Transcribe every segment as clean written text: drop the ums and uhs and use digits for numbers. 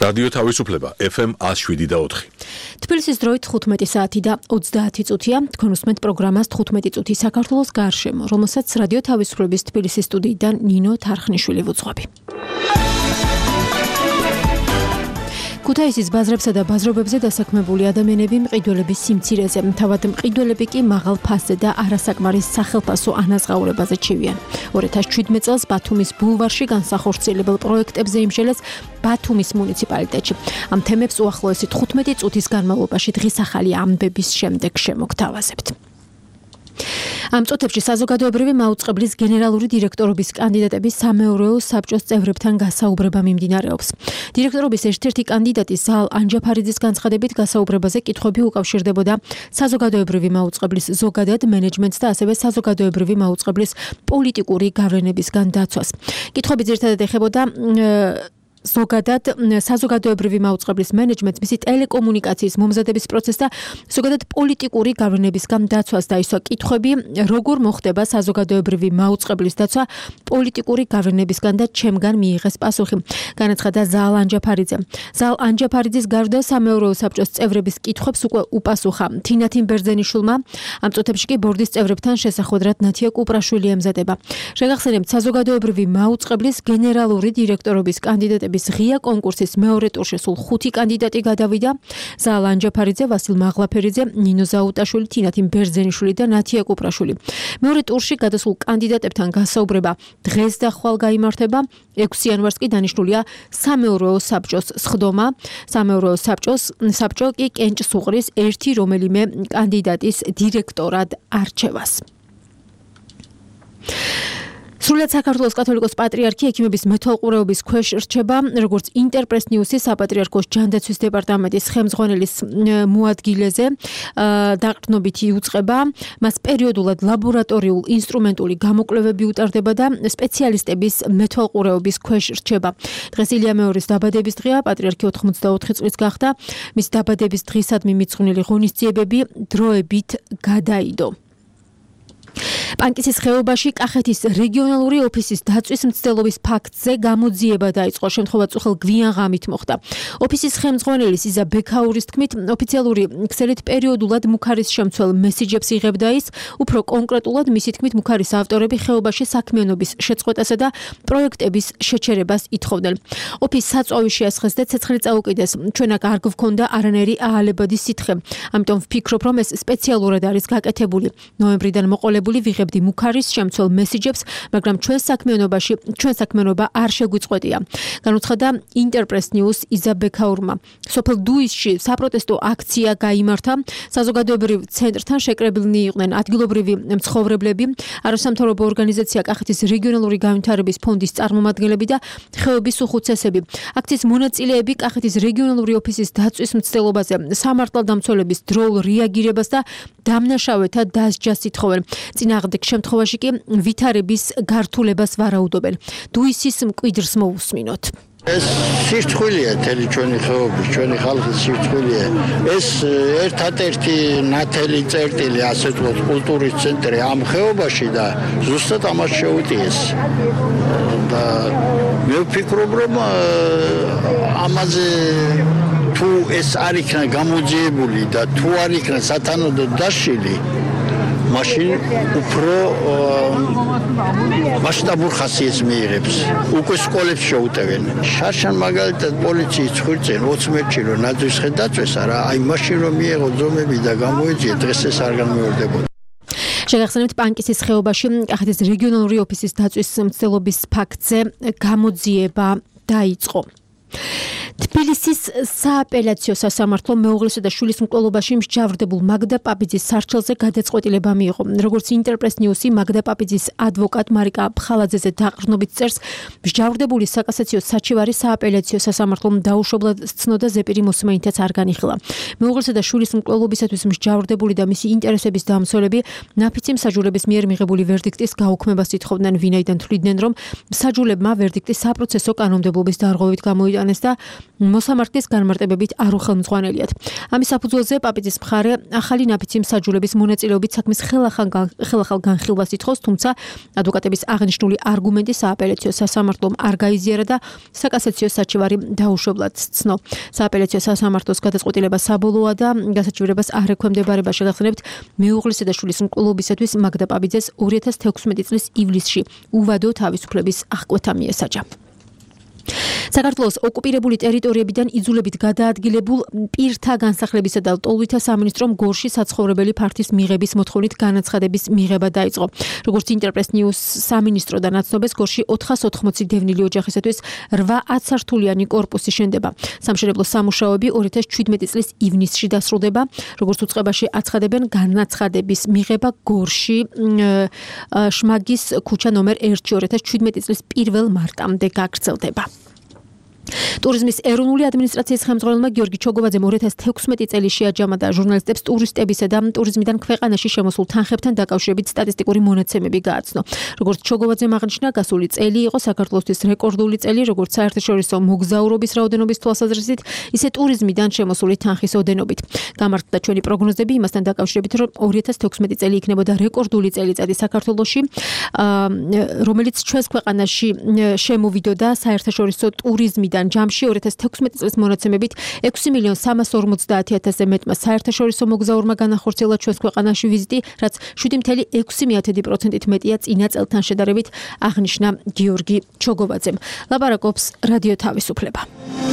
რადიო თავისუფლება FM 107.4. თბილისის დროით 15 საათი და 30 წუთია. თქვენ უსმენთ პროგრამას 15 წუთი საქართველოს გარშემო, რომელსაც რადიო თავისუფლების თბილისის სტუდიიდან ნინო თარხნიშვილი ვუძღვები. ქუთაისის ბაზრებსა და ბაზრობებზე დასაქმებული ადამიანები მყიდველების სიმცირეზე, თავად მყიდველები კი მაღალ ფასზე და არასაკმარის სახელფასო ანაზღაურებაზე ჩივიან. 2017 წელს ბათუმის ბულვარში განსახორციელებელ პროექტებზე იმშელეს ბათუმის მუნიციპალიტეტში. ამ თემებს უახლოესი 15 წუთის განმავლობაში დღის ახალი ამბების შემდეგ შემოგთავაზებთ. ამ წუთებში საზოგადოებრივი მაუწყებლის გენერალური დირექტორობის კანდიდატების სამეურვეო საბჭოს წევრებთან გასაუბრება მიმდინარეობს. დირექტორობის ერთ-ერთი კანდიდატი ზალ ანჯაფარიძის განცხადებით გასაუბრებაზე კითხვები უკავშირდებოდა საზოგადოებრივი მაუწყებლის ზოგადად მენეჯმენტს და ასევე საზოგადოებრივი მაუწყებლის პოლიტიკური გავლენებისგან დაცვას. კითხვები ძირითადად ეხებოდა ზოგადად საზოგადოებრივი მაუწყებლის მენეჯმენტს, მისი ტელეკომუნიკაციის მომზადების პროცესს და ზოგადად პოლიტიკური გავლენებისგან დაცვას დაისვა კითხვები, როგორ მოხდება საზოგადოებრივი მაუწყებლის დაცვა პოლიტიკური გავლენებისგან და ჩემგან მიიღეს პასუხი. განაცხადა ზალ ანჯაფარიძე. ზალ ანჯაფარიძის გარდა სამეურვეო საბჭოს წევრების კითხვებს უკვე უპასუხა თინათინ ბერძენიშვილმა. ამ წუთებში კი ბორდის წევრებთან შესახვედრად ნათია კუპრაშვილი ემზადება. შეგახსენებთ, საზოგადოებრივი მაუწყებლის გენერალური დირექტორობის კანდიდატები ღია კონკურსის მეორე ტურში სულ 5 კანდიდატი გადავიდა. ზალ ანჯაფარიძე, ვასილ მაღლაფერიძე, ნინო ზაუტაშვილი, თინათინ ბერძენიშვილი და ნათია კუპრაშვილი. მეორე ტურში გადასულ კანდიდატებთან გასაუბრება დღეს და ხვალ გაიმართება. 6 იანვარს კი დანიშნულია სამეურვეო საბჭოს სხდომა. სამეურვეო საბჭო კი კენჭს უყრის ერთი რომელიმე კანდიდატის დირექტორად არჩევას. სრულად საქართველოს კათოლიკოს პატრიარქი ექიმების მეთვალყურეობის ქვეშ რჩება, როგორც ინტერპრეს ნიუსის საპატრიარქოს ჯანდაცვის დეპარტამენტის ხელმძღვანელის მოადგილეზე დაყრდნობით იუწყება. მას პერიოდულად ლაბორატორიულ ინსტრუმენტული გამოკვლევები უტარდება და სპეციალისტების მეთვალყურეობის ქვეშ რჩება. დღეს ილია მეორის დაბადების დღეა, პატრიარქი 84 წლის გახდა. მის დაბადების დღისადმი მიძღვნილი ღონისძიებები დროებით გადაიდო. პანკისის ხეობაში კახეთის რეგიონალური ოფისის დაწვის მცდელობის ფაქტზე გამოძიება დაიწყო. შემთხვევა წუხელ გვიან ღამით მოხდა. ოფისის ხელმძღვანელი იზა ბექაურის თქმით, ოფიციალური ქსელით პერიოდულად მუქარის შემცველ მესიჯებს იღებდა ის, უფრო კონკრეტულად მისი თქმით, მუქარის ავტორები ხეობაში საქმიანობის შეწყვეტასა და პროექტების შეჩერებას ითხოვდნენ. ოფისს საწვავი შეასხეს და ცეცხლი წაუკიდეს. ჩვენ აქ არ გვქონდა არანაირი აალებადი სითხე. ამიტომ ვფიქრობ, რომ ეს სპეციალურად არის გაკეთებული. ნოემბრიდან მოყოლებული ვიღებდი მუქარის შემცველ მესიჯებს, მაგრამ ჩვენ საქმიანობა არ შეგვიწყვეტია. განუცხადა ინტერპრეს ნიუს იზა ბექაურმა. სოფელ დუისში საპროტესტო აქცია გაიმართა. საზოგადოებრივ ცენტრთან შეკრებილნი იყვნენ ადგილობრივი მცხოვრებლები, არასამთავრობო ორგანიზაცია კახეთის რეგიონალური განვითარების ფონდის წარმომადგენლები და ხეობის უხუცესები. აქციის მონაწილეები კახეთის რეგიონალური ოფისის დაწვის მცდელობაზე სამართალდამცველების დროულ რეაგირებას და დამნაშავეთა დასჯას ითხოვენ. წინააღმდეგ შემთხვევაში კი ვითარების გართულებას ვარაუდობენ. დუისის მკვიდრს მოусმინოთ. ეს სირცხვილია თელი ჩვენი ხეობის, ჩვენი ხალხის სირცხვილია. ეს ერთადერთი ნათელი წერტილი, ასე ვთქვათ, კულტურის ცენტრი ამ ხეობაში და ზუსტად ამას შეუტიეს. და მე ვფიქრობ, რომ ამაზე თუ ეს არ იქნა გამოძიებული და თუ არ იქნა სათანადო დასჯილი, მაშინ უფრო მასშტაბურ ხასიათს მიიღებს. უკვე სკოლებს შეუტევენ. შარშან მაგალითად პოლიციის ხვირწენ 20 მეტრში რომ ნაძვის ხე დაწვეს, არა, აი მაშინ რომ მიიღო ძომები და გამოიძიე, დღეს ეს არ განმეორდებოდა. შეგახსენებთ, პანკისის ხეობაში კახეთის რეგიონალური ოფისის დაწვის მცდელობის ფაქტზე გამოძიება დაიწყო. თბილისის სააპელაციო სასამართლო მეუღლესა და შვილის მკვლელობაში მსჯავრდებულ მაგდა პაპიძის სარჩელზე გადაწყვეტილება მიიღო. როგორც ინტერპრეს ნიუსი, მაგდა პაპიძის ადვოკატ მარიკა ფხალაძეზე დაყრდნობით წერს, მსჯავრდებული საკასაციო საჩივარი სააპელაციო სასამართლომ დაუშვებლად სცნოდა, ზეპირი მოსმენითაც არ განიხილა. მეუღლესა და შვილის მკვლელობისათვის მსჯავრდებული და მისი ინტერესების დამცველები ნაფიცი მსაჯულების მიერ მიღებული ვერდიქტის გაუქმებას ითხოვდნენ, ვინაიდან თვლიდნენ, რომ მსაჯულებმა ვერდიქტი საპროცესო კანონმდებლობის დარღვევით მოიტანეს და მოსამართლის განმარტებებით არ უხელმძღვანელიათ. ამის საფუძველზე პაპიძის მხარე ახალი ნაფიცი მსაჯულების მონაწილეობით საქმის ხელახალ განხილვას ითხოვს, თუმცა ადვოკატების აღნიშნული არგუმენტი სააპელაციო სასამართლომ არ გაიზიარა და საკასაციო საჩივარი დაუშვებლად ცნო. სააპელაციო სასამართლოს გადაწყვეტილება საბოლოოა და გასაჩივრებას არ ექვემდებარება. შეგახსენებთ, მეუღლისა და შვილის მკვლობისათვის მაგდა პაპიძეს 2016 წლის ივლისში უვადო თავისუფლების აღკვეთა მიესაჯა. საქართველოს ოკუპირებული ტერიტორიებიდან იძულებით გადაადგილებულ პირთა განსახლებისა და ლტოლვითა სამინისტრომ გორში საცხოვრებელი ფართის მიღების მოთხოვნით განაცხადების მიღება დაიწყო. როგორც ინტერპრეს ნიუს სამინისტრო და ნაცნობეს, გორში 480 დევნილი ოჯახისათვის 8 სართულიანი კორპუსი შენდება. სამშენებლო სამუშაოები 2017 წლის ივნისში დასრულდება. როგორც უწყებაში აცხადებენ, განაცხადების მიღება გორში შმაგის ქუჩა ნომერ 1-ში 2017 წლის 1 მარტამდე გაგრძელდება. ტურიზმის ეროვნული ადმინისტრაციის ხელმძღვანელმა გიორგი ჩოგოვაძემ 2016 წელი შეაჯამა და ჟურნალისტებს ტურისტებისა და ტურიზმიდან ქვეყანაში შემოსულ თანხებთან დაკავშირებით სტატისტიკური მონაცემები გააცნო. როგორც ჩოგოვაძემ აღნიშნა, გასული წელი იყო საქართველოსთვის რეკორდული წელი, როგორც საერთაშორისო მოგზაურობის რაოდენობის თვალსაზრისით, ისე ტურიზმიდან შემოსული თანხის ოდენობით. გამართდა ჩვენი პროგნოზები იმასთან დაკავშირებით, რომ 2016 წელი იქნებოდა რეკორდული წელიწადი საქართველოში, რომელიც ჩვენს ქვეყანაში შემოვიდოდა საერთაშორისო ტურიზმიდან ჯამში 2016 წლის მონაცემებით 6.350.000-ზე მეტმა საერთაშორისო მოგზაურმა განახორციელა ჩვენს ქვეყანაში ვიზიტი, რაც 7.6%-ით მეტია წინა წელთან შედარებით, აღნიშნა გიორგი ჩოგოვაძემ. ლაპარაკობს რადიო თავისუფლება.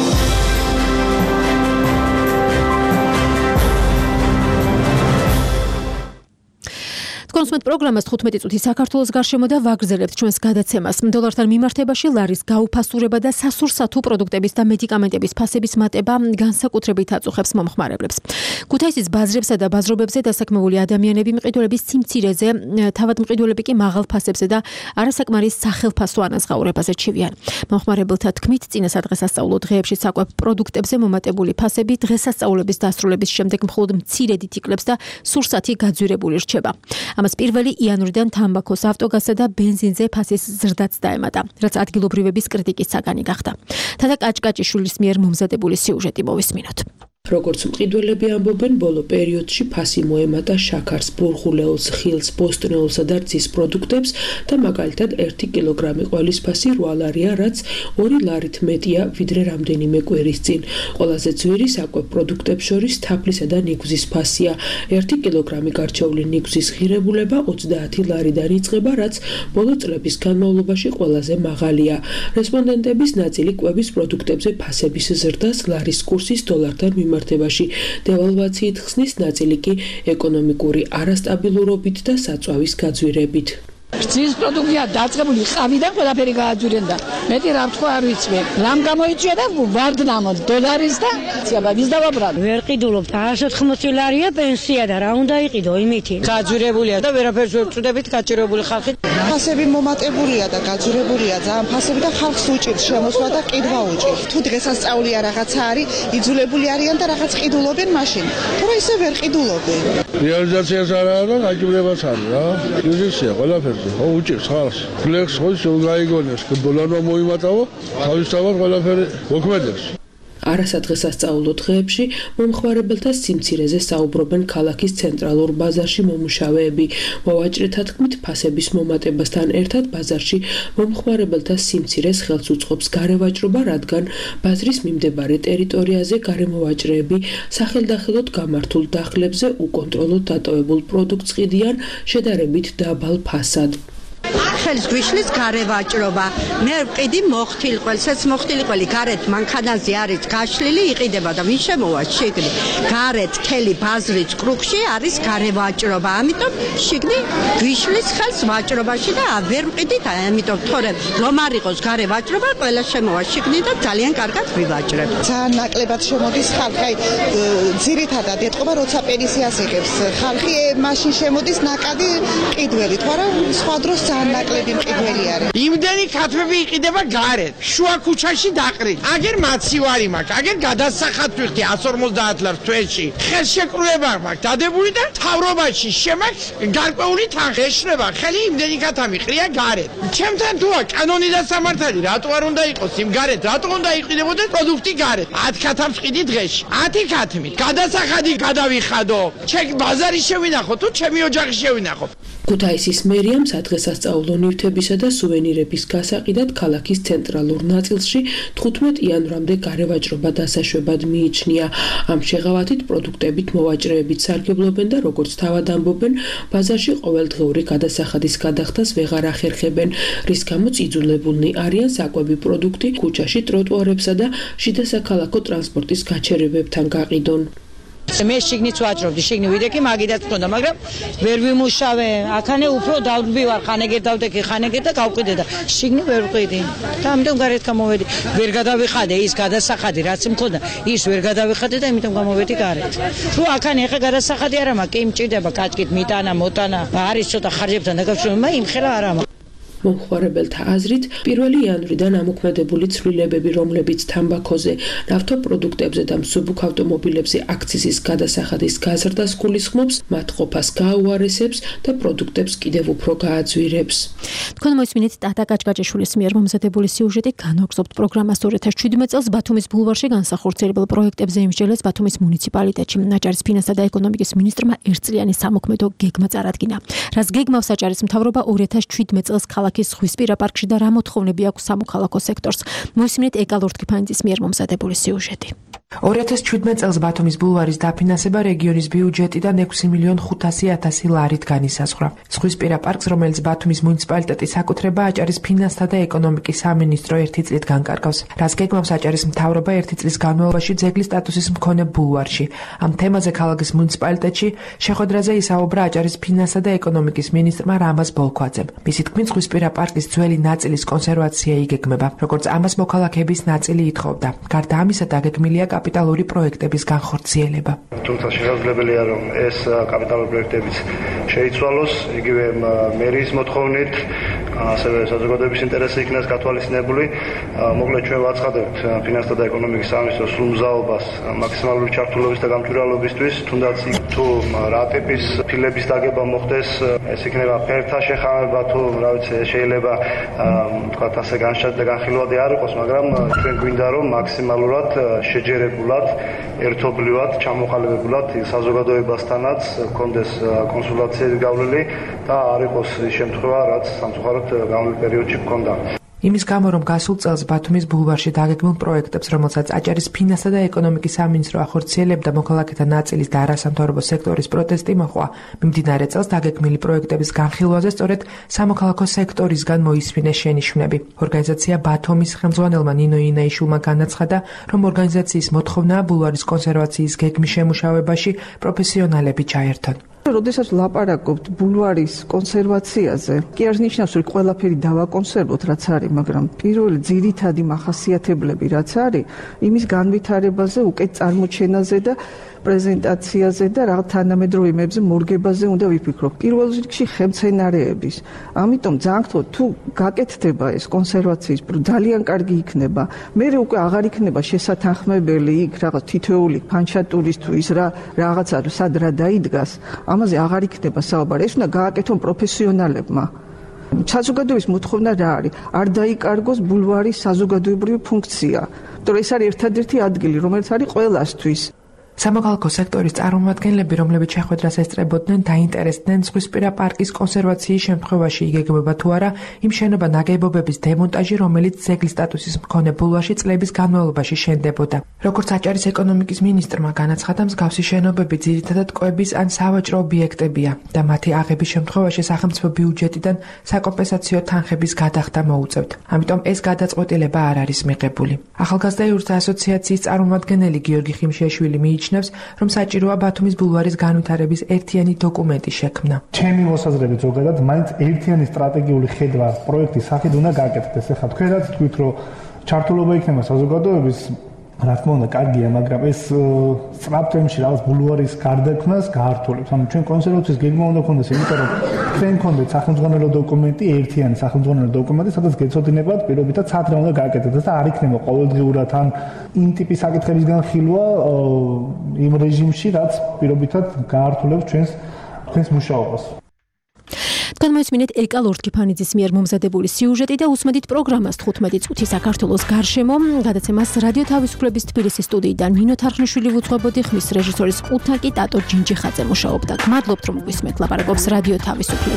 კონსუმენტ პროგრამას 15 წუთი საქართველოს გარშემო და ვაგრძელებთ ჩვენს გადაცემას. დოლართან მიმართებაში ლარის გაუფასურება და სასურსათო პროდუქტების და მედიკამენტების ფასების მატება განსაკუთრებით აწუხებს მომხმარებლებს. ქუთაისის ბაზრებსა და ბაზრობებზე დასაქმებული ადამიანები მყიდველების სიმცირეზე, თავად მყიდველები კი მაღალ ფასებზე და არასაკმარის სახელფასო ანაზღაურებაზე ჩივიან. მომხმარებელთა თქმით, წინა სადღესასწაულო დღეებში საკვებ პროდუქტებზე მომატებული ფასები დღესასწაულების დასრულების შემდეგ მხოლოდ მცირედით იკლებს და სურსათი გაძვირებული რჩება. ამას 1 იანვრიდან თამბაქოს, ავტოგაზსა და ბენზინზე ფასის ზრდაც დაემატა, რაც ადგილობრივების კრიტიკის საგანი გახდა. თათა კაჭკაჭიშვილის მიერ მომზადებული სიუჟეტი მოვისმინოთ. როგორც მყიდველები ამბობენ, ბოლო პერიოდში ფასი მოემატა შაქარს, ბურღულეულს, ხილს, ბოსტნეულსა და რძის პროდუქტებს და მაგალითად 1 კილოგრამი ყველის ფასი 8 ლარია, რაც 2 ლარით მეტია ვიდრე რამდენიმე კვირის წინ. ყველაზე ძვირი საკვებ პროდუქტებს შორის თაფლისა და ნიგვზის ფასია. 1 კილოგრამი გარჩეული ნიგვზის ღირებულება 30 ლარიდან იწყება, რაც ბოლო წლების განმავლობაში ყველაზე მაღალია. რესპონდენტების ნაწილი კვების პროდუქტებზე ფასების ზრდას ლარის კურსის დოლართან მიმართებაში დევალვაციით ხსნის, ნაწილი კი ეკონომიკური არასტაბილურობით და საწვავის გაძვირებით. რძის პროდუქტია დაწყებული ყავიდან ყველაფერი გააძვირენდა. მეტი რა ვთქვა არ ვიცი. რამ გამოიწვია და ვარდნამო დოლარის და ციაბა ვის დავაბრალ. ვერ ყიდულობთ 180 ლარია პენსია და რა უნდა იყიდო იმითი. გაძვირებულია და ვერაფერს ვერ ვწდებით გაჭირებული ხალხი. ფასები მომატებულია და გაძვირებულია ძალიან ფასები და ხალხს უჭირს შემოსვლა და ყიდვა უჭირს. თუ დღესასწაულია რაღაცა არის, იძულებული არიან და რაღაც ყიდულობენ მაშინ. თორე ისე ვერ ყიდულობენ. რეალიზაციას არა და გაჭირებას არის რა. ისეა ყველაფერი. ხო უჭირს ხალხს. ფლექს ხო გაიგონებს, დოლარმა მოიმატაო, თავისთავად ყველაფერი მოქმედებს. არასადღესასწაულო დღეებში მომხმარებელთა სიმცირეზე საუბრობენ ქალაქის ცენტრალურ ბაზარში მომუშავეები. მოვაჭრეთა თქმით, ფასების მომატებასთან ერთად ბაზარში მომხმარებელთა სიმცირეს ხელს უწყობს გარევაჭრობა, რადგან ბაზრის მიმდებარე ტერიტორიაზე გარემოვაჭრეები სახელდახელოდ გამართულ დახლებზე უკონტროლოდ დატოვებულ პროდუქტს ყიდიან შედარებით დაბალ ფასად. ხელს გვიშლის გარევაჭრობა. მე ვყიდი მოხთილყველს, ეს მოხთილყველი გარეთ მანქანაზე არის გაშლილი, იყიდება და ვინ შემოვა შიგნით. გარეთ მთელი ბაზრის კრუხში არის გარევაჭრობა. ამიტომ შიგნით გვიშლის ხელს ვაჭრობაში და ვერ ვყიდით, ამიტომ თორემ რომ არ იყოს გარევაჭრობა, ყველა შემოვა შიგნით და ძალიან კარგად ვივაჭრებ. ძალიან ნაკლებად შემოდის ხალხი, აი ძირითადად ეთყობა როცა პენსიას იღებს. ხალხი მაშინ შემოდის ნაკადი ყიდველი, თორემ სხვა დროს ძალიან ნაკლები მყიდველი არის. იმდენი ქათმები იყიდება გარეთ, შუა ქუჩაში დაყრით. აგერ მაცივარი მაქვს, აგერ გადასახად ვიხდი 150 ლარს თვეში. ხელშეკრულება მაქვს დადებული და თავრობაში შემაქვს გარკვეული თანხა ეშრება. ხელი იმდენი ქათამი ყრია გარეთ. ჩემთან თუა კანონი და სამართალი რატო არ უნდა იყოს იმ გარეთ? რატო უნდა იყიდებოდეს პროდუქტი გარეთ? 10 ქათამს ყიდი დღეში. 10 ქათმით. გადასახადი გადავიხადო. ჩემ ბაზარი შევინახო თუ ჩემი ოჯახი შევინახო. ქუთაისის მერიამ სადღესასწაულო ნივთებისა და სუვენირების გასაყიდად ქალაქის ცენტრალურ ნაწილში 15 იანვრამდე გარევაჭრობა დასაშვებად მიიჩნია. ამ შეღავათით პროდუქტებით მოვაჭრეებით სარგებლობენ და როგორც თავად ამბობენ, ბაზარში ყოველდღიური გადასახადის გადახდას ვეღარ ახერხებენ, რის გამოც იძულებულნი არიან საკვები პროდუქტი ქუჩაში ტროტუარებსა და შიდა საქალაქო ტრანსპორტის გაჩერებებთან გაყიდონ. მე შიგნით ვაჭრობდი, შიგნი ვიდექი მაგიდაც მქონდა, მაგრამ ვერ ვიმუშავე. აქანე უფრო დავდბივარ, ხანეგერ დავდექი, ხანეგერ და გავყიდე და შიგნი ვერ ვყიდი. და ამიტომ გარეთ გამოვედი. ვერ გადავიხადე ის გადასახადი, რაც მქონდა, ის ვერ გადავიხადე და ამიტომ გამოვედი გარეთ. თუ აქანე ახლა გადასახადი არ მაქვს, კი მჭირდება კაჭკით მიტანა, მოტანა, არის ცოტა ხარჯებთან დაკავშირებული, იმხელა არ მაქვს. მომხმარებელთა აზრით, 1 იანვრიდან ამოქმედებული ცვლილებები, რომლებიც თამბაქოზე, ნავთობპროდუქტებზე და მსუბუქ ავტომობილებზე აქციზის გადასახადის გაზრდას გულისხმობს, მათ ყოფას გააუარესებს და პროდუქტებს კიდევ უფრო გააძვირებს. თქვენ მოისმინეთ ტატა კაჭკაჭაშვილის მიერ მომზადებული სიუჟეტი. განვაგრძობთ პროგრამას 2017 წელს ბათუმის ბულვარში განსახორციელებელ პროექტებზე იმსჯელეს ბათუმის მუნიციპალიტეტში. აჭარის ფინანსთა და ეკონომიკის მინისტრმა ერთწლიანი სამოქმედო გეგმა წარადგინა. რაც გეგმავს აჭარის მთავრობა 2017 წელს ქალაქის ზღვისპირა პარკში და რა მოთხოვნები აქვს სამოქალაქო სექტორს. მოისმინეთ ეკა ლორთქიფანიძის მიერ მომზადებული სიუჟეტი. 2017 წელს ბათუმის ბულვარის დაფინანსება რეგიონის ბიუჯეტიდან 6,500,000 ლარით განისაზღვრა. ზღვისპირა პარკს, რომელიც ბათუმის მუნიციპალიტეტის საკუთრება, აჭარის ფინანსთა და ეკონომიკის სამინისტრო 1 წლით განკარგავს. რაც გეგმავს აჭარის მთავრობა 1 წლის განმავლობაში ძეგლის სტატუსის მქონე ბულვარში. ამ თემაზე ქალაქის მუნიციპალიტეტში შეხვედრაზე ისაუბრა აჭარის ფინანსთა და ეკონომიკის მინისტრმა რამაზ ბოლქვაძემ. მისი თქმით, ზღვისპირა პარკის ძველი ნაწილის კონსერვაცია იგეგმება, როგორც ამას მოქალაქეების ნაწილი ითხოვდა. გარდა ამისა, დაგეგმილია კაპიტალური პროექტების განხორციელება. თუმცა შესაძლებელია, რომ ეს კაპიტალური პროექტებიც შეიცვალოს, იგივე მერიის მოთხოვნით, ასევე საზოგადოების ინტერესი იქნას გათვალისწინებული. მოკლედ ჩვენ ვაცხადებთ ფინანსთა და ეკონომიკის სამინისტროს სრულმზაობას მაქსიმალური ჩართულობის და გამჭვირვალობისთვის, თუნდაც თუ რა ტიპის ფილების დაგება მოხდეს, ეს იქნება ფერთა შეხამება თუ რა ვიცი, შეიძლება თქვათ ასე განხილვადი არ იყოს, მაგრამ ჩვენ გვინდა რომ მაქსიმალურად შეჯერებულად, ერთობლივად, ჩამოყალიბებულად საზოგადოებასთანაც გქონდეს კონსულტაციების გავლილი და არ იყოს ის შემთხვევა, რაც სამწუხაროდ გამოვლენილ პერიოდში გქონდა. იმის გამო, რომ გასულ წელს ბათუმის ბულვარში დაგეგმილ პროექტებს, რომელსაც აჭარის ფინანსთა და ეკონომიკის სამინისტრო ახორციელებდა, მოქალაქეთა ნაწილის და არასამთავრობო სექტორის პროტესტი მოყვა. მიმდინარე წელს დაგეგმილი პროექტების განხილვაზე სწორედ სამოქალაქო სექტორისგან მოისმინეს შენიშვნები. ორგანიზაცია ბათუმის ხელმძღვანელმა ნინო ინაიშვილმა განაცხადა, რომ ორგანიზაციის მოთხოვნაა ბულვარის კონსერვაციის გეგმის შემუშავებაში პროფესიონალები ჩაერთონ. როდესაც ვლაპარაკობთ ბულვარის კონსერვაციაზე, კი არ ნიშნავს, რომ ყველაფერი დავაკონსერვოთ, რაც არის, მაგრამ პირველი ძირითადი მახასიათებლები, რაც არის, იმის განვითარებაზე, უკეთ წარმოჩენაზე და პრეზენტაციაზე და რაღაც თანამედროვეებზე მორგებაზე უნდა ვიფიქროთ. პირველ რიგში ხელმცენარეების. ამიტომ ძანქთო თუ გაკეთდება ეს კონსერვაციის ძალიან კარგი იქნება. მერე უკვე აღარ იქნება შესათანხმებელი იქ რაღაც თითოეული ფანჩატურის თუ ის რაღაცა სად რა დაიდგას. ამაზე აღარ იქნება საუბარი. ეს უნდა გააკეთონ პროფესიონალებმა. საზოგადოების მოთხოვნა რა არის? არ დაიკარგოს ბულვარის საზოგადოებრივი ფუნქცია. იმიტომ რომ ეს არის ერთადერთი ადგილი, რომელიც არის ყველასთვის. სამოქალაქო სექტორის წარმომადგენლები, რომლებიც შეხვედრას ესწრებოდნენ, დაინტერესდნენ ზღვისპირა პარკის კონსერვაციის შემთხვევაში იგეგმება თუ არა იმ შენობა ნაგებობების დემონტაჟი, რომელიც ძეგლის სტატუსის მქონე ბულვარში წლების განმავლობაში შენდებოდა. როგორც აჭარის ეკონომიკის მინისტრმა განაცხადა, მსგავსი შენობები ძირითადად კვების ან სავაჭრო ობიექტებია და მათი აღების შემთხვევაში სახელმწიფო ბიუჯეტიდან საკომპენსაციო თანხების გადახდა მოუწევთ. ამიტომ ეს გადაწყვეტილება არ არის მიღებული. ახალგაზრდა იურისტთა ასოციაციის წარმომადგენელი გიორგი ხიმშიაშვილი მიიჩნევს, რომ საჭიროა ბათუმის ბულვარის განვითარების ერთიანი დოკუმენტი შექმნა. ჩემი მოსაზრებით ზოგადად მაინც ერთიანი სტრატეგიული ხედვა პროექტის სახით უნდა გაკეთდეს. ახლა თქვენ რაც თქვით, რომ ჩართულობა იქნება საზოგადოების, რა თქმა უნდა, კარგია, მაგრამ ეს სწრაფტემპში რაღაც ბულვარის გარდაქმნას გაართულებს. ანუ ჩვენ კონსერვაციის გეგმა უნდა ქონდეს, იმიტომ რომ ჩვენ გქონდეთ სახელმძღვანელო დოკუმენტი, ერთიანი სახელმძღვანელო დოკუმენტი, სადაც გეცოდინებათ პირობითად საათრე უნდა გააკეთოთ და არ იქნება ყოველდღიურად ან იმ ტიპის საკითხების განხილვა იმ რეჟიმში, რაც პირობითად გაართულებს ჩვენს მუშაობას. თქვენ მოისმინეთ ეკა ლორთქიფანიძის მიერ მომზადებული სიუჟეტი და უსმედით პროგრამას 15 წუთი საქართველოს გარშემო. გადაცემას რადიო თავისუფლების თბილისის სტუდიიდან ნინო თარხნიშვილი ვუძღვებოდი, ხმის რეჟისორის ყუთაკი ტატო ჯინჯიხაძე მუშაობდა. გმადლობთ რომ გვისმენთ, ლაპარაკობს რადიო თავისუფლება.